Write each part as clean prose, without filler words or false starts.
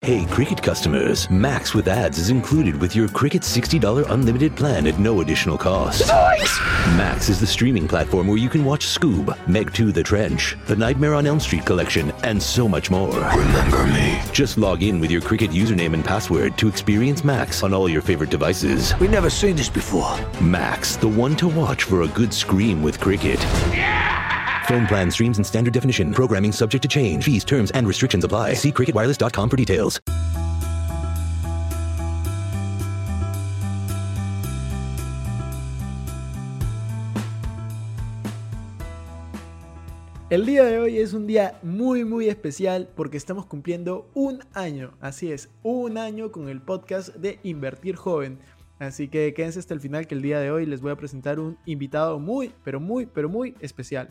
Hey, Cricket customers, Max with ads is included with your Cricket $60 unlimited plan at no additional cost. Nice! Max is the streaming platform where you can watch Scoob, Meg 2 The Trench, The Nightmare on Elm Street collection, and so much more. Remember me. Just log in with your Cricket username and password to experience Max on all your favorite devices. We've never seen this before. Max, the one to watch for a good scream with Cricket. Phone plan streams in standard definition. Programming subject to change. Fees, terms, and restrictions apply. See cricketwireless.com for details. El día de hoy es un día muy especial porque estamos cumpliendo un año, así es, un año con el podcast de Invertir Joven. Así que quédense hasta el final que el día de hoy les voy a presentar un invitado muy especial.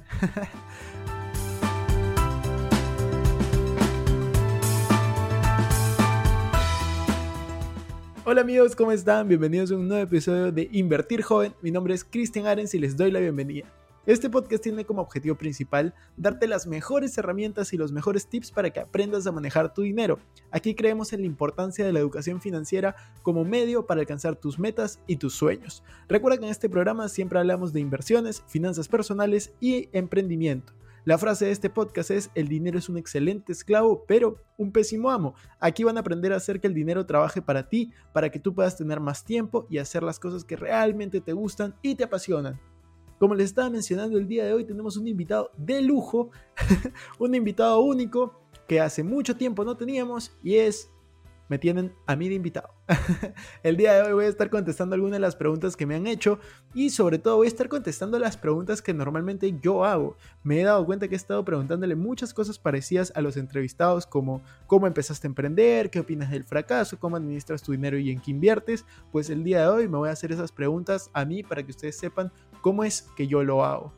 Hola amigos, ¿cómo están? Bienvenidos a un nuevo episodio de Invertir Joven. Mi nombre es Cristian Arens y les doy la bienvenida. Este podcast tiene como objetivo principal darte las mejores herramientas y los mejores tips para que aprendas a manejar tu dinero. Aquí creemos en la importancia de la educación financiera como medio para alcanzar tus metas y tus sueños. Recuerda que en este programa siempre hablamos de inversiones, finanzas personales y emprendimiento. La frase de este podcast es: el dinero es un excelente esclavo, pero un pésimo amo. Aquí van a aprender a hacer que el dinero trabaje para ti, para que tú puedas tener más tiempo y hacer las cosas que realmente te gustan y te apasionan. Como les estaba mencionando, el día de hoy tenemos un invitado de lujo, un invitado único que hace mucho tiempo no teníamos y me tienen a mí de invitado. El día de hoy voy a estar contestando algunas de las preguntas que me han hecho y sobre todo voy a estar contestando las preguntas que normalmente yo hago. Me he dado cuenta que he estado preguntándole muchas cosas parecidas a los entrevistados, como cómo empezaste a emprender, qué opinas del fracaso, cómo administras tu dinero y en qué inviertes. Pues el día de hoy me voy a hacer esas preguntas a mí para que ustedes sepan cómo es que yo lo hago.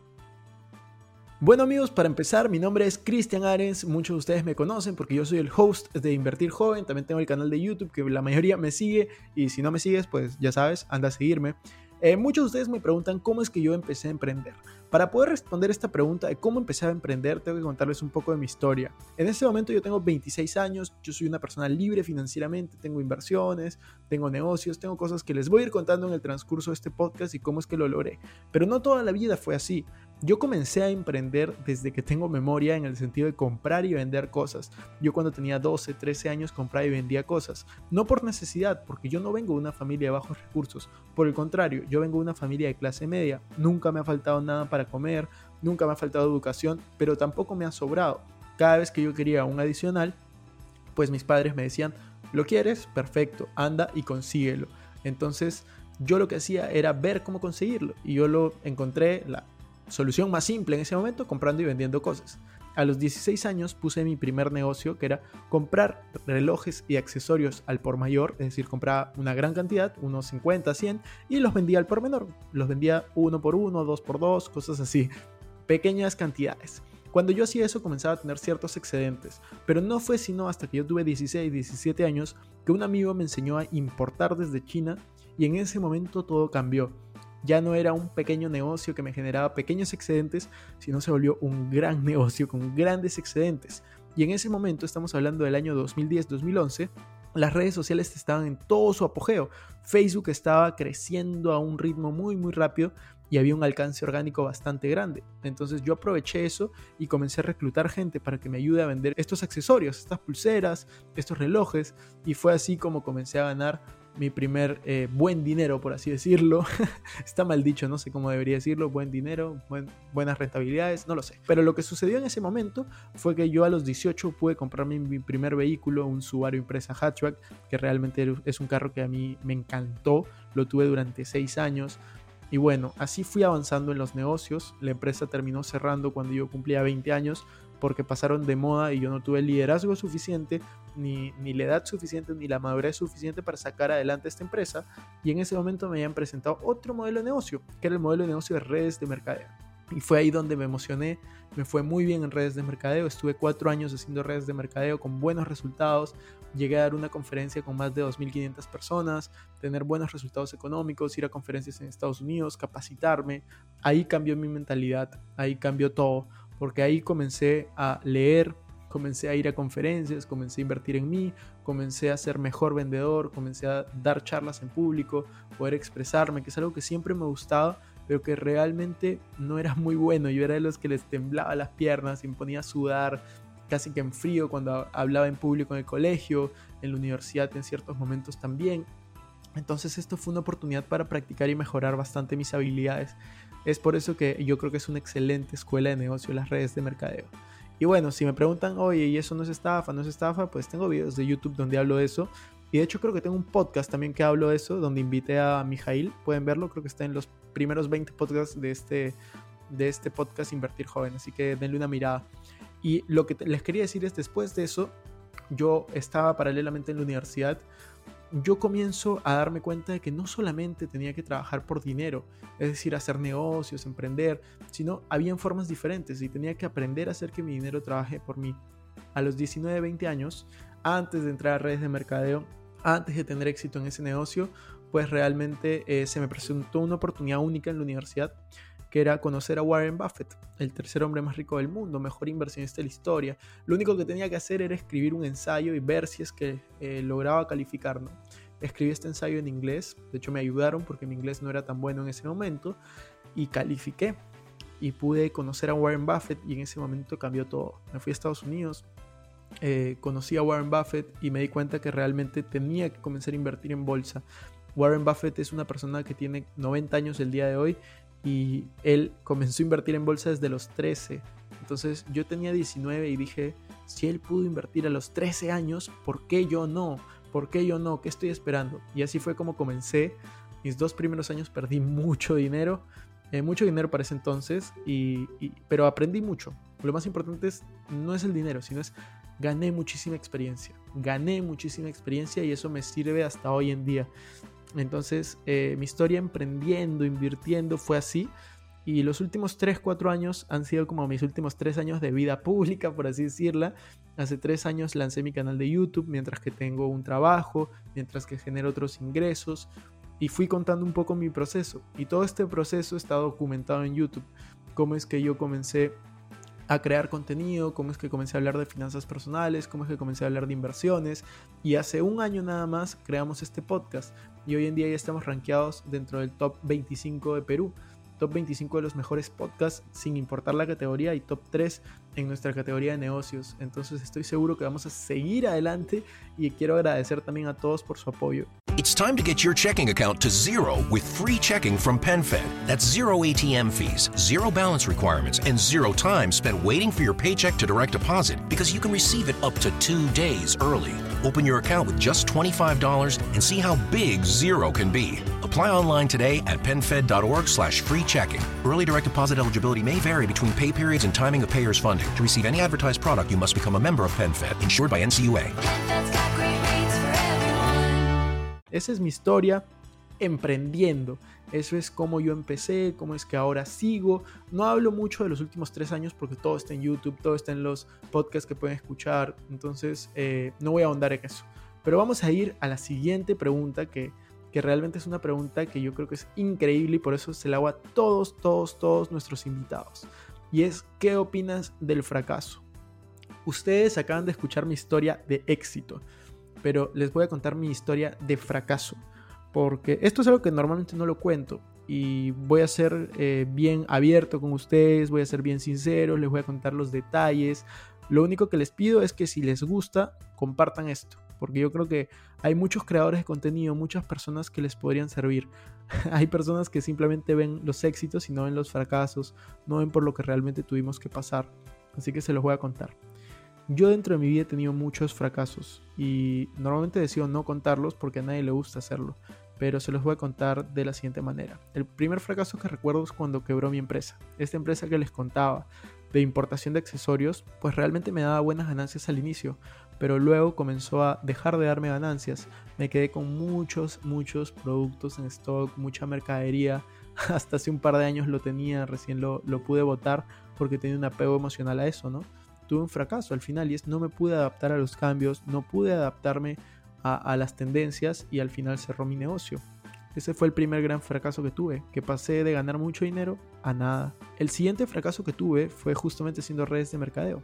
Bueno amigos, para empezar, mi nombre es Cristian Arens, muchos de ustedes me conocen porque yo soy el host de Invertir Joven, también tengo el canal de YouTube que la mayoría me sigue y si no me sigues pues ya sabes, anda a seguirme. Muchos de ustedes me preguntan cómo es que yo empecé a emprender. Para poder responder esta pregunta de cómo empecé a emprender, tengo que contarles un poco de mi historia. En este momento yo tengo 26 años, yo soy una persona libre financieramente, tengo inversiones, tengo negocios, tengo cosas que les voy a ir contando en el transcurso de este podcast y cómo es que lo logré. Pero no toda la vida fue así. Yo comencé a emprender desde que tengo memoria en el sentido de comprar y vender cosas. Yo cuando tenía 12, 13 años compraba y vendía cosas. No por necesidad, porque yo no vengo de una familia de bajos recursos. Por el contrario, yo vengo de una familia de clase media. Nunca me ha faltado nada para comer, nunca me ha faltado educación, pero tampoco me ha sobrado. Cada vez que yo quería un adicional, pues mis padres me decían: ¿lo quieres? Perfecto, anda y consíguelo. Entonces yo lo que hacía era ver cómo conseguirlo y yo lo encontré la solución más simple en ese momento, comprando y vendiendo cosas. A los 16 años puse mi primer negocio, que era comprar relojes y accesorios al por mayor, es decir, compraba una gran cantidad, unos 50, 100, y los vendía al por menor. Los vendía 1 por 1, 2 por 2, cosas así, pequeñas cantidades. Cuando yo hacía eso comenzaba a tener ciertos excedentes, pero no fue sino hasta que yo tuve 16, 17 años que un amigo me enseñó a importar desde China y en ese momento todo cambió. Ya no era un pequeño negocio que me generaba pequeños excedentes, sino se volvió un gran negocio con grandes excedentes. Y en ese momento, estamos hablando del año 2010-2011, las redes sociales estaban en todo su apogeo. Facebook estaba creciendo a un ritmo muy rápido y había un alcance orgánico bastante grande. Entonces yo aproveché eso y comencé a reclutar gente para que me ayude a vender estos accesorios, estas pulseras, estos relojes, y fue así como comencé a ganar mi primer buen dinero, por así decirlo. Está mal dicho, no sé cómo debería decirlo, buen dinero, buenas rentabilidades, no lo sé. Pero lo que sucedió en ese momento fue que yo a los 18 pude comprarme mi primer vehículo, un Subaru Impreza Hatchback, que realmente es un carro que a mí me encantó, lo tuve durante 6 años. Y bueno, así fui avanzando en los negocios. La empresa terminó cerrando cuando yo cumplía 20 años porque pasaron de moda y yo no tuve el liderazgo suficiente, ni la edad suficiente, ni la madurez suficiente para sacar adelante esta empresa. Y en ese momento me habían presentado otro modelo de negocio, que era el modelo de negocio de redes de mercadeo. Y fue ahí donde me emocioné, me fue muy bien en redes de mercadeo, estuve 4 años haciendo redes de mercadeo con buenos resultados, llegué a dar una conferencia con más de 2.500 personas, tener buenos resultados económicos, ir a conferencias en Estados Unidos, capacitarme. Ahí cambió mi mentalidad, ahí cambió todo, porque ahí comencé a leer comencé a ir a conferencias, comencé a invertir en mí, comencé a ser mejor vendedor, comencé a dar charlas en público, poder expresarme, que es algo que siempre me gustaba, pero que realmente no era muy bueno. Yo era de los que les temblaba las piernas y me ponía a sudar casi que en frío cuando hablaba en público en el colegio, en la universidad en ciertos momentos también. Entonces esto fue una oportunidad para practicar y mejorar bastante mis habilidades. Es por eso que yo creo que es una excelente escuela de negocio las redes de mercadeo. Y bueno, si me preguntan, oye, ¿y eso no es estafa? ¿No es estafa? Pues tengo videos de YouTube donde hablo de eso. Y de hecho creo que tengo un podcast también que hablo de eso, donde invité a Mijail. Pueden verlo, creo que está en los primeros 20 podcasts de este podcast Invertir Joven. Así que denle una mirada. Y lo que les quería decir es, después de eso, yo estaba paralelamente en la universidad. Yo comienzo a darme cuenta de que no solamente tenía que trabajar por dinero, es decir, hacer negocios, emprender, sino habían formas diferentes y tenía que aprender a hacer que mi dinero trabaje por mí. A los 19, 20 años, antes de entrar a redes de mercadeo, antes de tener éxito en ese negocio, pues realmente se me presentó una oportunidad única en la universidad, que era conocer a Warren Buffett, el tercer hombre más rico del mundo, mejor inversionista de la historia. Lo único que tenía que hacer era escribir un ensayo y ver si es que lograba calificar, ¿no? Escribí este ensayo en inglés, de hecho me ayudaron porque mi inglés no era tan bueno en ese momento, y califiqué, y pude conocer a Warren Buffett, y en ese momento cambió todo. Me fui a Estados Unidos, conocí a Warren Buffett y me di cuenta que realmente tenía que comenzar a invertir en bolsa. Warren Buffett es una persona que tiene 90 años el día de hoy, y él comenzó a invertir en bolsa desde los 13. Entonces yo tenía 19 y dije, si él pudo invertir a los 13 años, ¿por qué yo no? ¿Por qué yo no? ¿Qué estoy esperando? Y así fue como comencé. Mis 2 primeros años perdí mucho dinero para ese entonces, pero aprendí mucho. Lo más importante no es el dinero, sino es gané muchísima experiencia y eso me sirve hasta hoy en día. Entonces mi historia emprendiendo, invirtiendo fue así, y los últimos 3-4 años han sido como mis últimos 3 años de vida pública, por así decirla. Hace 3 años lancé mi canal de YouTube mientras que tengo un trabajo, mientras que genero otros ingresos, y fui contando un poco mi proceso, y todo este proceso está documentado en YouTube. Cómo es que yo comencé a crear contenido, cómo es que comencé a hablar de finanzas personales, cómo es que comencé a hablar de inversiones, y hace un año nada más creamos este podcast, y hoy en día ya estamos rankeados dentro del top 25 de Perú, top 25 de los mejores podcasts sin importar la categoría, y top 3 en nuestra categoría de negocios. Entonces estoy seguro que vamos a seguir adelante, y quiero agradecer también a todos por su apoyo. It's time to get your checking account to zero with free checking from PenFed. That's zero ATM fees, zero balance requirements, and zero time spent waiting for your paycheck to direct deposit, because you can receive it up to 2 days early. Open your account with just $25 and see how big zero can be. Apply online today at PenFed.org/free checking. Early direct deposit eligibility may vary between pay periods and timing of payer's funding. To receive any advertised product, you must become a member of PenFed, insured by NCUA. Esa es mi historia emprendiendo. Eso es cómo yo empecé, cómo es que ahora sigo. No hablo mucho de los últimos 3 años porque todo está en YouTube, todo está en los podcasts que pueden escuchar. Entonces no voy a ahondar en eso. Pero vamos a ir a la siguiente pregunta que realmente es una pregunta que yo creo que es increíble, y por eso se la hago a todos nuestros invitados. Y es, ¿qué opinas del fracaso? Ustedes acaban de escuchar mi historia de éxito, pero les voy a contar mi historia de fracaso, porque esto es algo que normalmente no lo cuento, y voy a ser bien abierto con ustedes, voy a ser bien sincero, les voy a contar los detalles. Lo único que les pido es que si les gusta, compartan esto, porque yo creo que hay muchos creadores de contenido, muchas personas que les podrían servir. Hay personas que simplemente ven los éxitos y no ven los fracasos, no ven por lo que realmente tuvimos que pasar, así que se los voy a contar. Yo dentro de mi vida he tenido muchos fracasos y normalmente decido no contarlos porque a nadie le gusta hacerlo, pero se los voy a contar de la siguiente manera. El primer fracaso que recuerdo es cuando quebró mi empresa. Esta empresa que les contaba de importación de accesorios, pues realmente me daba buenas ganancias al inicio, pero luego comenzó a dejar de darme ganancias. Me quedé con muchos productos en stock, mucha mercadería. Hasta hace un par de años lo tenía, recién lo pude botar porque tenía un apego emocional a eso, ¿no? Tuve un fracaso al final, y no me pude adaptar a los cambios, no pude adaptarme a las tendencias, y al final cerró mi negocio. Ese fue el primer gran fracaso que tuve, que pasé de ganar mucho dinero a nada. El siguiente fracaso que tuve fue justamente haciendo redes de mercadeo.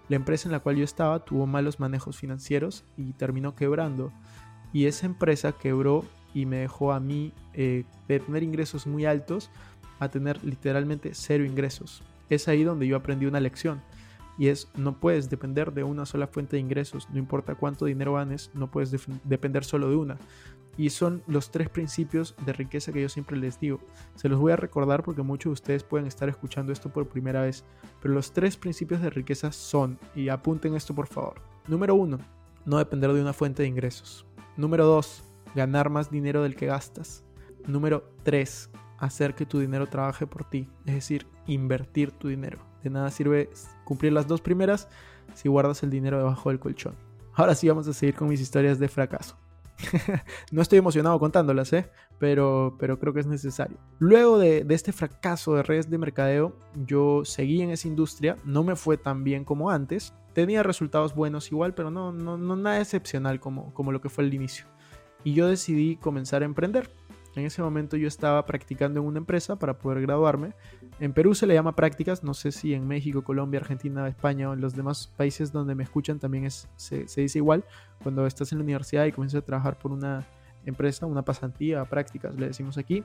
La empresa en la cual yo estaba tuvo malos manejos financieros y terminó quebrando. Y esa empresa quebró y me dejó a mí de tener ingresos muy altos a tener literalmente 0 ingresos. Es ahí donde yo aprendí una lección. Y es, no puedes depender de una sola fuente de ingresos. No importa cuánto dinero ganes, no puedes depender solo de una. Y son los 3 principios de riqueza que yo siempre les digo. Se los voy a recordar porque muchos de ustedes pueden estar escuchando esto por primera vez. Pero los 3 principios de riqueza son, y apunten esto por favor. Número 1, no depender de una fuente de ingresos. Número 2, ganar más dinero del que gastas. Número 3, hacer que tu dinero trabaje por ti. Es decir, invertir tu dinero. De nada sirve cumplir las 2 primeras si guardas el dinero debajo del colchón. Ahora sí vamos a seguir con mis historias de fracaso. No estoy emocionado contándolas, pero creo que es necesario. Luego de este fracaso de redes de mercadeo, yo seguí en esa industria. No me fue tan bien como antes. Tenía resultados buenos igual, pero no nada excepcional como lo que fue el inicio. Y yo decidí comenzar a emprender. En ese momento yo estaba practicando en una empresa para poder graduarme. En Perú se le llama prácticas, no sé si en México, Colombia, Argentina, España o en los demás países donde me escuchan también se dice igual. Cuando estás en la universidad y comienzas a trabajar por una empresa, una pasantía, prácticas, le decimos aquí.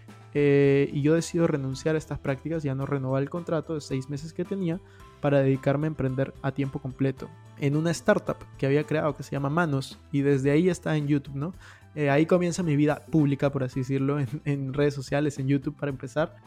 Y yo decido renunciar a estas prácticas, ya no renovar el contrato de 6 meses que tenía para dedicarme a emprender a tiempo completo en una startup que había creado que se llama Manos, y desde ahí está en YouTube, ¿no? Ahí comienza mi vida pública, por así decirlo, en redes sociales, en YouTube para empezar.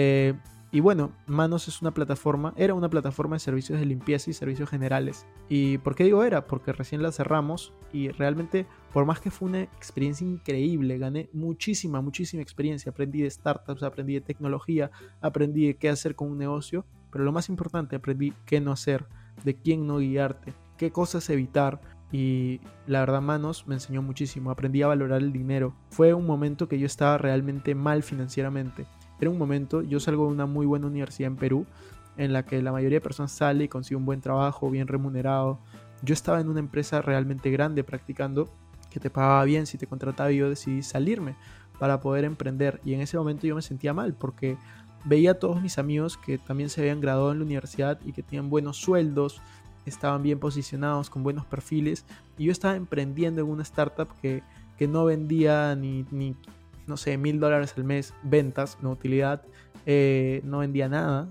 Y bueno, Manos era una plataforma de servicios de limpieza y servicios generales. ¿Y por qué digo era? Porque recién la cerramos y realmente, por más que fue una experiencia increíble, gané muchísima experiencia. Aprendí de startups, aprendí de tecnología, aprendí de qué hacer con un negocio, pero lo más importante, aprendí qué no hacer, de quién no guiarte, qué cosas evitar. Y la verdad, Manos me enseñó muchísimo. Aprendí a valorar el dinero. Fue un momento que yo estaba realmente mal financieramente. Era un momento, yo salgo de una muy buena universidad en Perú, en la que la mayoría de personas sale y consigue un buen trabajo, bien remunerado. Yo estaba en una empresa realmente grande practicando, que te pagaba bien si te contrataba, y yo decidí salirme para poder emprender. Y en ese momento yo me sentía mal porque veía a todos mis amigos que también se habían graduado en la universidad y que tenían buenos sueldos, estaban bien posicionados, con buenos perfiles, y yo estaba emprendiendo en una startup que no vendía ni no sé, $1,000 al mes ventas, no utilidad, no vendía nada,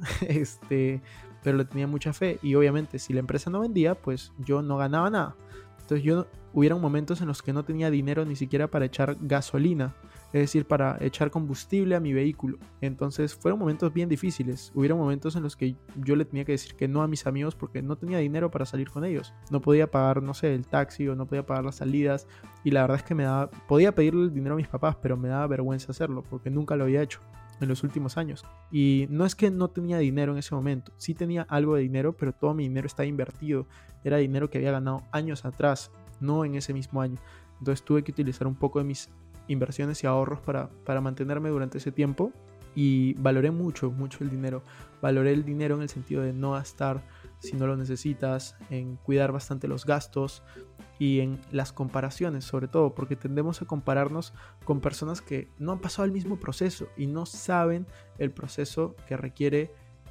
pero le tenía mucha fe, y obviamente si la empresa no vendía, pues yo no ganaba nada. Entonces hubieron momentos en los que no tenía dinero ni siquiera para echar gasolina, es decir, para echar combustible a mi vehículo. Entonces fueron momentos bien difíciles. Hubieron momentos en los que yo le tenía que decir que no a mis amigos porque no tenía dinero para salir con ellos. No podía pagar, no sé, el taxi, o no podía pagar las salidas. Y la verdad es que podía pedirle el dinero a mis papás, pero me daba vergüenza hacerlo porque nunca lo había hecho en los últimos años. Y no es que no tenía dinero en ese momento. Sí tenía algo de dinero, pero todo mi dinero estaba invertido. Era dinero que había ganado años atrás, no en ese mismo año. Entonces tuve que utilizar un poco de mis inversiones y ahorros para mantenerme durante ese tiempo, y valoré mucho el dinero. Valoré el dinero en el sentido de no gastar si no lo necesitas, en cuidar bastante los gastos y en las comparaciones, sobre todo porque tendemos a compararnos con personas que no han pasado el mismo proceso y no saben el proceso que requiere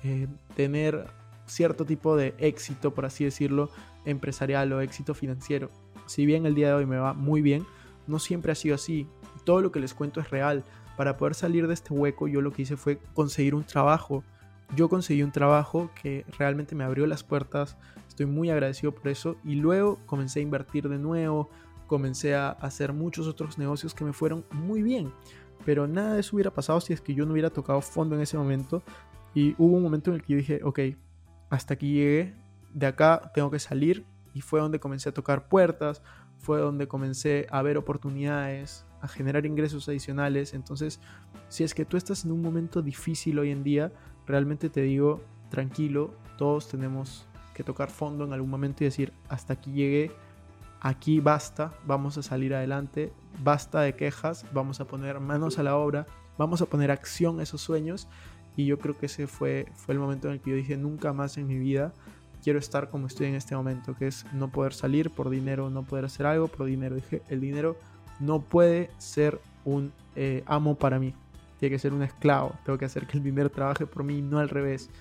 tener cierto tipo de éxito, por así decirlo, empresarial o éxito financiero. Si bien el día de hoy me va muy bien, no siempre ha sido así. Todo lo que les cuento es real. Para poder salir de este hueco, yo lo que hice fue conseguir un trabajo. Yo conseguí un trabajo que realmente me abrió las puertas. Estoy muy agradecido por eso. Y luego comencé a invertir de nuevo. Comencé a hacer muchos otros negocios que me fueron muy bien. Pero nada de eso hubiera pasado si es que yo no hubiera tocado fondo en ese momento. Y hubo un momento en el que yo dije, ok, hasta aquí llegué. De acá tengo que salir. Y fue donde comencé a tocar puertas. Fue donde comencé a ver oportunidades, a generar ingresos adicionales. Entonces, si es que tú estás en un momento difícil hoy en día, realmente te digo, tranquilo, todos tenemos que tocar fondo en algún momento y decir, hasta aquí llegué, aquí basta, vamos a salir adelante, basta de quejas, vamos a poner manos a la obra, vamos a poner acción a esos sueños. Y yo creo que ese fue el momento en el que yo dije, nunca más en mi vida quiero estar como estoy en este momento, que es no poder salir por dinero, no poder hacer algo por dinero. Dije, el dinero no puede ser un amo para mí, tiene que ser un esclavo. Tengo que hacer que el dinero trabaje por mí, no al revés.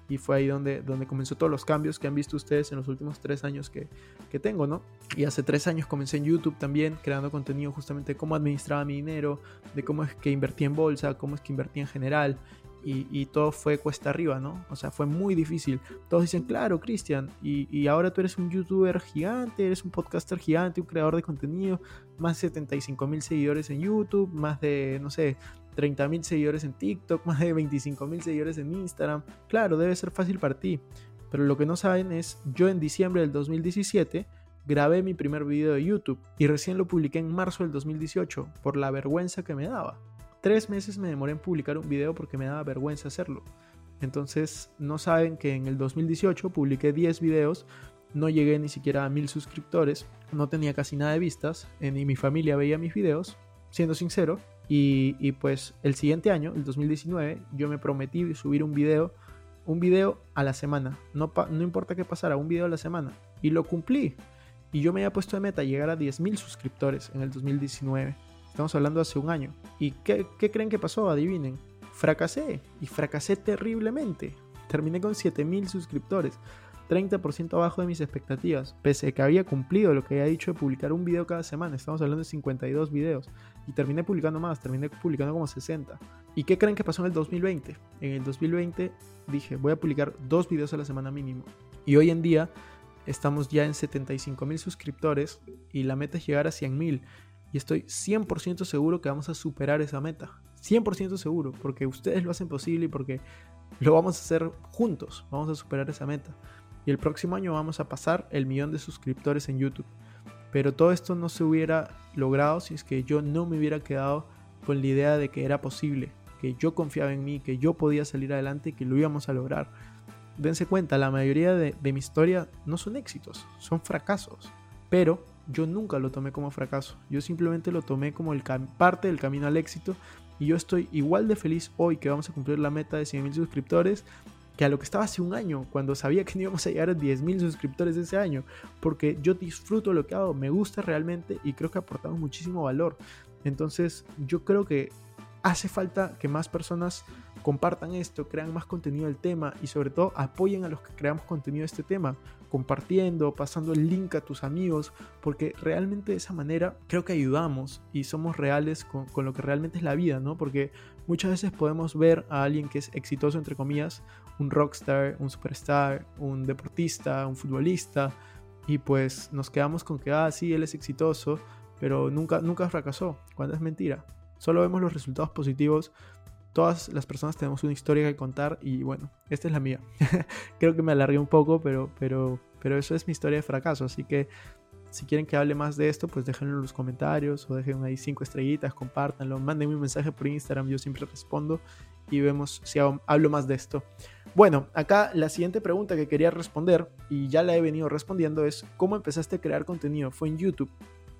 y fue ahí donde comenzó todos los cambios que han visto ustedes en los últimos 3 años que tengo, ¿no? Y hace 3 años comencé en YouTube también, creando contenido justamente de cómo administraba mi dinero, de cómo es que invertí en bolsa, cómo es que invertí en general, y todo fue cuesta arriba, ¿no? O sea, fue muy difícil. Todos dicen, claro, Cristian, y ahora tú eres un youtuber gigante, eres un podcaster gigante, un creador de contenido, más de 75,000 seguidores en YouTube, más de, no sé, 30,000 seguidores en TikTok, más de 25,000 seguidores en Instagram. Claro, debe ser fácil para ti, pero lo que no saben es, yo en diciembre del 2017 grabé mi primer video de YouTube y recién lo publiqué en marzo del 2018 por la vergüenza que me daba. 3 meses me demoré en publicar un video porque me daba vergüenza hacerlo. Entonces no saben que en el 2018 publiqué 10 videos, no llegué ni siquiera a 1000 suscriptores, no tenía casi nada de vistas, ni mi familia veía mis videos, siendo sincero. Y pues el siguiente año, el 2019, yo me prometí subir un video a la semana. No importa qué pasara, un video a la semana. Y lo cumplí. Y yo me había puesto de meta llegar a 10,000 suscriptores en el 2019. Estamos hablando hace un año. ¿Y qué creen que pasó? Adivinen. Fracasé. Y fracasé terriblemente. Terminé con 7,000 suscriptores. 30% abajo de mis expectativas. Pese a que había cumplido lo que había dicho de publicar un video cada semana. Estamos hablando de 52 videos. Y terminé publicando más. Terminé publicando como 60. ¿Y qué creen que pasó en el 2020? En el 2020 dije, voy a publicar 2 videos a la semana mínimo. Y hoy en día estamos ya en 75,000 suscriptores. Y la meta es llegar a 100,000. Y estoy 100% seguro que vamos a superar esa meta. 100% seguro, porque ustedes lo hacen posible y porque lo vamos a hacer juntos. Vamos a superar esa meta. Y el próximo año vamos a pasar el 1,000,000 de suscriptores en YouTube. Pero todo esto no se hubiera logrado si es que yo no me hubiera quedado con la idea de que era posible, que yo confiaba en mí, que yo podía salir adelante y que lo íbamos a lograr. Dense cuenta, la mayoría de mi historia no son éxitos, son fracasos. Pero yo nunca lo tomé como fracaso. Yo simplemente lo tomé como parte del camino al éxito. Y yo estoy igual de feliz hoy que vamos a cumplir la meta de 100,000 suscriptores que a lo que estaba hace un año, cuando sabía que no íbamos a llegar a 10,000 suscriptores ese año. Porque yo disfruto lo que hago, me gusta realmente y creo que aportamos muchísimo valor. Entonces yo creo que hace falta que más personas compartan esto, crean más contenido del tema y sobre todo apoyen a los que creamos contenido de este tema, compartiendo, pasando el link a tus amigos, porque realmente de esa manera creo que ayudamos y somos reales con lo que realmente es la vida, ¿no? Porque muchas veces podemos ver a alguien que es exitoso, entre comillas, un rockstar, un superstar, un deportista, un futbolista, y pues nos quedamos con que, sí, él es exitoso, pero nunca fracasó, cuando es mentira. Solo vemos los resultados positivos. Todas las personas tenemos una historia que contar y bueno, esta es la mía. Creo que me alargué un poco, pero eso es mi historia de fracaso. Así que si quieren que hable más de esto, pues déjenlo en los comentarios o dejen ahí 5 estrellitas, compártanlo, mándenme un mensaje por Instagram, yo siempre respondo y vemos si hablo más de esto. Bueno, acá la siguiente pregunta que quería responder y ya la he venido respondiendo es ¿cómo empezaste a crear contenido? Fue en YouTube.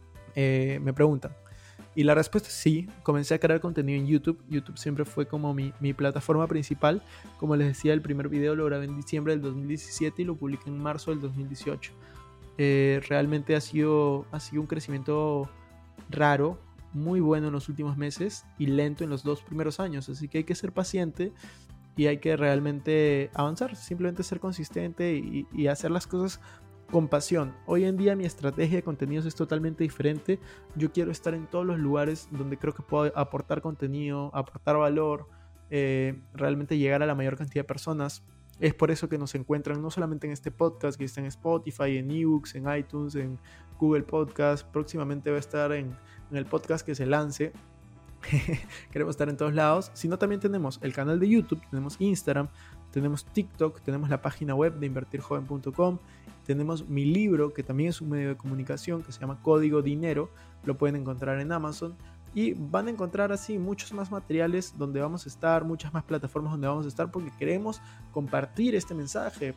Me preguntan. Y la respuesta es sí, comencé a crear contenido en YouTube. YouTube siempre fue como mi plataforma principal. Como les decía, el primer video lo grabé en diciembre del 2017 y lo publiqué en marzo del 2018. Realmente ha sido un crecimiento raro, muy bueno en los últimos meses y lento en los 2 primeros años. Así que hay que ser paciente y hay que realmente avanzar, simplemente ser consistente y hacer las cosas con pasión. Hoy en día mi estrategia de contenidos es totalmente diferente. Yo quiero estar en todos los lugares donde creo que puedo aportar contenido, aportar valor, realmente llegar a la mayor cantidad de personas. Es por eso que nos encuentran no solamente en este podcast, que está en Spotify, en eBooks, en iTunes, en Google Podcast. Próximamente va a estar en el podcast que se lance. Queremos estar en todos lados. Sino también tenemos el canal de YouTube, tenemos Instagram, tenemos TikTok, tenemos la página web de invertirjoven.com, tenemos mi libro que también es un medio de comunicación que se llama Código Dinero, lo pueden encontrar en Amazon y van a encontrar así muchos más materiales donde vamos a estar, muchas más plataformas donde vamos a estar porque queremos compartir este mensaje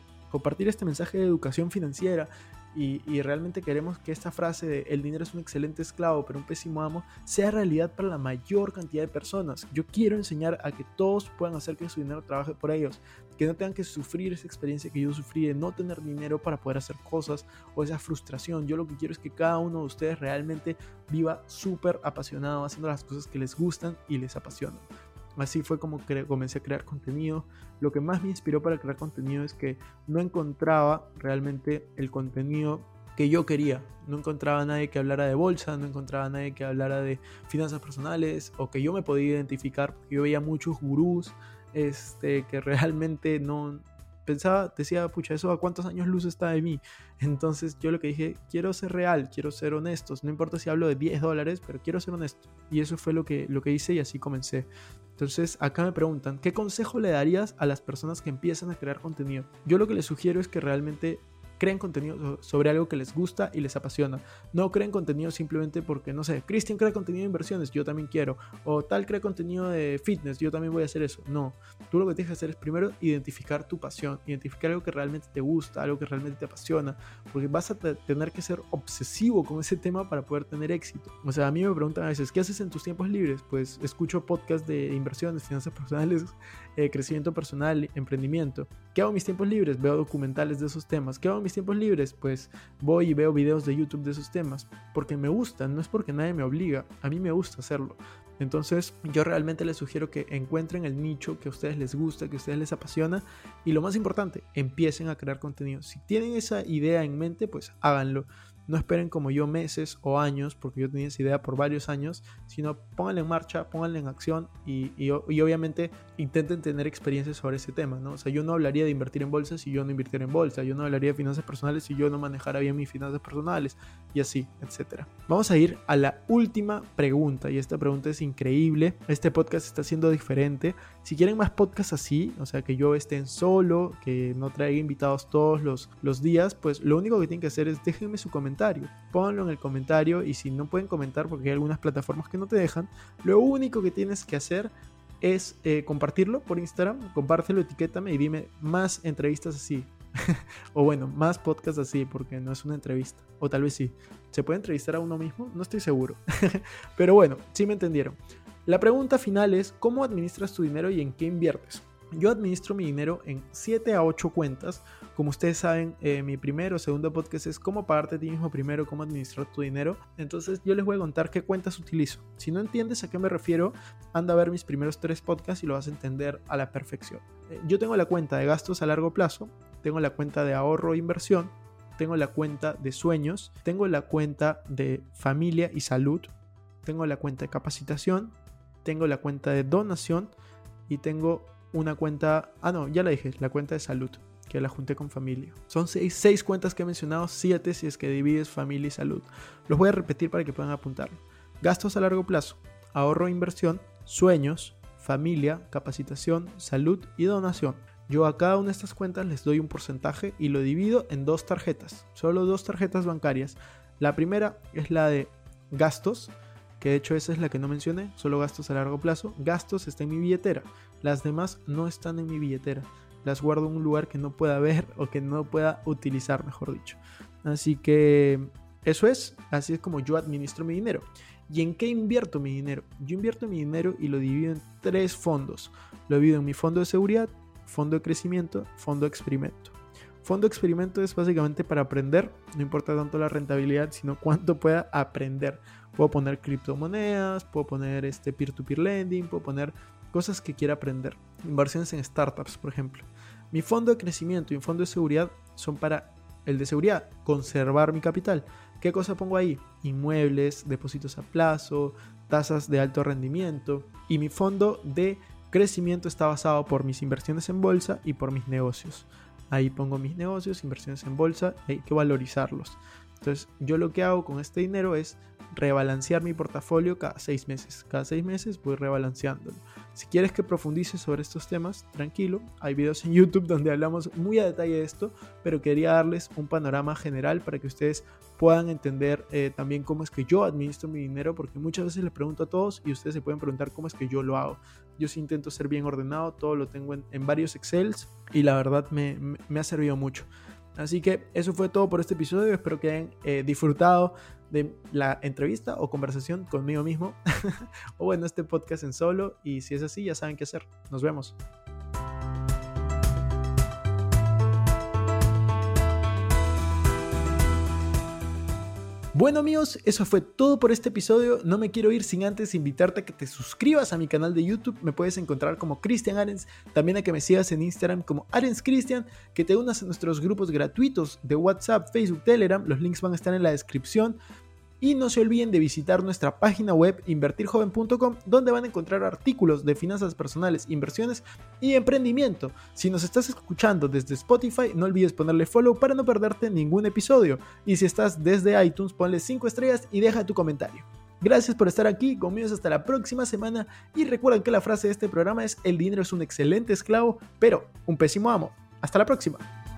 de educación financiera. Y realmente queremos que esta frase de el dinero es un excelente esclavo pero un pésimo amo sea realidad para la mayor cantidad de personas. Yo quiero enseñar a que todos puedan hacer que su dinero trabaje por ellos, que no tengan que sufrir esa experiencia que yo sufrí de no tener dinero para poder hacer cosas o esa frustración. Yo lo que quiero es que cada uno de ustedes realmente viva súper apasionado haciendo las cosas que les gustan y les apasionan. Así fue como comencé a crear contenido. Lo que más me inspiró para crear contenido es que no encontraba realmente el contenido que yo quería. No encontraba a nadie que hablara de bolsa, no encontraba a nadie que hablara de finanzas personales o que yo me podía identificar, porque yo veía muchos gurús que realmente no pensaba, decía, pucha, ¿eso a cuántos años luz está de mí? Entonces yo lo que dije, quiero ser real, quiero ser honesto, no importa si hablo de $10, pero quiero ser honesto. Y eso fue lo que hice y así comencé. Entonces acá me preguntan, ¿qué consejo le darías a las personas que empiezan a crear contenido? Yo lo que les sugiero es que realmente creen contenido sobre algo que les gusta y les apasiona. No creen contenido simplemente porque, no sé, Cristian crea contenido de inversiones, yo también quiero. O tal crea contenido de fitness, yo también voy a hacer eso. No, tú lo que tienes que hacer es primero identificar tu pasión, identificar algo que realmente te gusta, algo que realmente te apasiona, porque vas a tener que ser obsesivo con ese tema para poder tener éxito. O sea, a mí me preguntan a veces, ¿qué haces en tus tiempos libres? Pues escucho podcasts de inversiones, finanzas personales, crecimiento personal, emprendimiento. ¿Qué hago en mis tiempos libres? Veo documentales de esos temas. ¿Qué hago en mis tiempos libres? Pues voy y veo videos de YouTube de esos temas, porque me gustan, no es porque nadie me obliga, a mí me gusta hacerlo. Entonces yo realmente les sugiero que encuentren el nicho que a ustedes les gusta, que a ustedes les apasiona, y lo más importante, empiecen a crear contenido. Si tienen esa idea en mente, pues háganlo. No esperen como yo meses o años, porque yo tenía esa idea por varios años, sino pónganla en marcha, pónganla en acción y obviamente intenten tener experiencias sobre ese tema, ¿no? O sea, yo no hablaría de invertir en bolsa si yo no invirtiera en bolsa, yo no hablaría de finanzas personales si yo no manejara bien mis finanzas personales, y así, etcétera. Vamos a ir a la última pregunta, y esta pregunta es increíble. Este podcast está siendo diferente. Si quieren más podcasts así, o sea, que yo esté en solo, que no traiga invitados todos los días, pues lo único que tienen que hacer es déjenme su comentario. Pónganlo en el comentario, y si no pueden comentar porque hay algunas plataformas que no te dejan, lo único que tienes que hacer es compartirlo por Instagram, compártelo, etiquétame y dime más entrevistas así. O bueno, más podcasts así, porque no es una entrevista. O tal vez sí. ¿Se puede entrevistar a uno mismo? No estoy seguro. Pero bueno, sí me entendieron. La pregunta final es, ¿cómo administras tu dinero y en qué inviertes? Yo administro mi dinero en 7 a 8 cuentas. Como ustedes saben, mi primero o segundo podcast es cómo pagarte a ti mismo primero, cómo administrar tu dinero. Entonces yo les voy a contar qué cuentas utilizo. Si no entiendes a qué me refiero, anda a ver mis primeros 3 podcasts y lo vas a entender a la perfección. Yo tengo la cuenta de gastos a largo plazo, tengo la cuenta de ahorro e inversión, tengo la cuenta de sueños, tengo la cuenta de familia y salud, tengo la cuenta de capacitación, tengo la cuenta de donación y tengo una cuenta, ya la dije, la cuenta de salud, que la junté con familia. Son 6 cuentas que he mencionado, 7 si es que divides familia y salud. Los voy a repetir para que puedan apuntarlo. Gastos a largo plazo, ahorro e inversión, sueños, familia, capacitación, salud y donación. Yo a cada una de estas cuentas les doy un porcentaje y lo divido en 2 tarjetas, solo 2 tarjetas bancarias. La primera es la de gastos, que de hecho esa es la que no mencioné, solo gastos a largo plazo. Gastos está en mi billetera, las demás no están en mi billetera, las guardo en un lugar que no pueda ver o que no pueda utilizar, mejor dicho. Así que eso es, así es como yo administro mi dinero. ¿Y en qué invierto mi dinero? Yo invierto mi dinero y lo divido en 3 fondos. Lo divido en mi fondo de seguridad, fondo de crecimiento, fondo de experimento. Fondo de experimento es básicamente para aprender, no importa tanto la rentabilidad, sino cuánto pueda aprender. Puedo poner criptomonedas, puedo poner peer-to-peer lending, puedo poner cosas que quiera aprender. Inversiones en startups, por ejemplo. Mi fondo de crecimiento y mi fondo de seguridad son para el de seguridad, conservar mi capital. ¿Qué cosa pongo ahí? Inmuebles, depósitos a plazo, tasas de alto rendimiento. Y mi fondo de crecimiento está basado por mis inversiones en bolsa y por mis negocios. Ahí pongo mis negocios, inversiones en bolsa, hay que valorizarlos. Entonces yo lo que hago con este dinero es rebalancear mi portafolio cada 6 meses. Cada 6 meses voy rebalanceándolo. Si quieres que profundice sobre estos temas, tranquilo, hay videos en YouTube donde hablamos muy a detalle de esto, pero quería darles un panorama general para que ustedes puedan entender también cómo es que yo administro mi dinero, porque muchas veces les pregunto a todos y ustedes se pueden preguntar cómo es que yo lo hago. Yo sí intento ser bien ordenado, todo lo tengo en varios Excels y la verdad me ha servido mucho. Así que eso fue todo por este episodio. Espero que hayan disfrutado de la entrevista o conversación conmigo mismo o bueno, este podcast en solo, y si es así ya saben qué hacer. Nos vemos. Bueno amigos, eso fue todo por este episodio. No me quiero ir sin antes invitarte a que te suscribas a mi canal de YouTube. Me puedes encontrar como Cristian Arens, también a que me sigas en Instagram como ArensCristian, que te unas a nuestros grupos gratuitos de WhatsApp, Facebook, Telegram. Los links van a estar en la descripción. Y no se olviden de visitar nuestra página web invertirjoven.com, donde van a encontrar artículos de finanzas personales, inversiones y emprendimiento. Si nos estás escuchando desde Spotify, no olvides ponerle follow para no perderte ningún episodio. Y si estás desde iTunes, ponle 5 estrellas y deja tu comentario. Gracias por estar aquí, conmigo hasta la próxima semana. Y recuerden que la frase de este programa es: el dinero es un excelente esclavo, pero un pésimo amo. Hasta la próxima.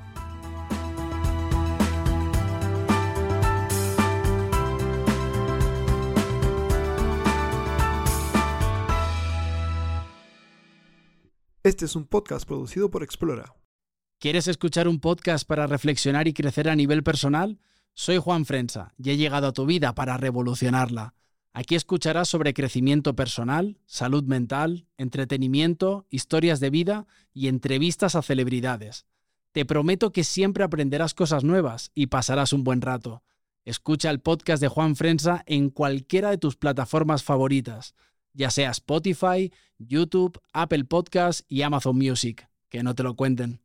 Este es un podcast producido por Explora. ¿Quieres escuchar un podcast para reflexionar y crecer a nivel personal? Soy Juan Frensa y he llegado a tu vida para revolucionarla. Aquí escucharás sobre crecimiento personal, salud mental, entretenimiento, historias de vida y entrevistas a celebridades. Te prometo que siempre aprenderás cosas nuevas y pasarás un buen rato. Escucha el podcast de Juan Frensa en cualquiera de tus plataformas favoritas, ya sea Spotify, YouTube, Apple Podcasts y Amazon Music. Que no te lo cuenten.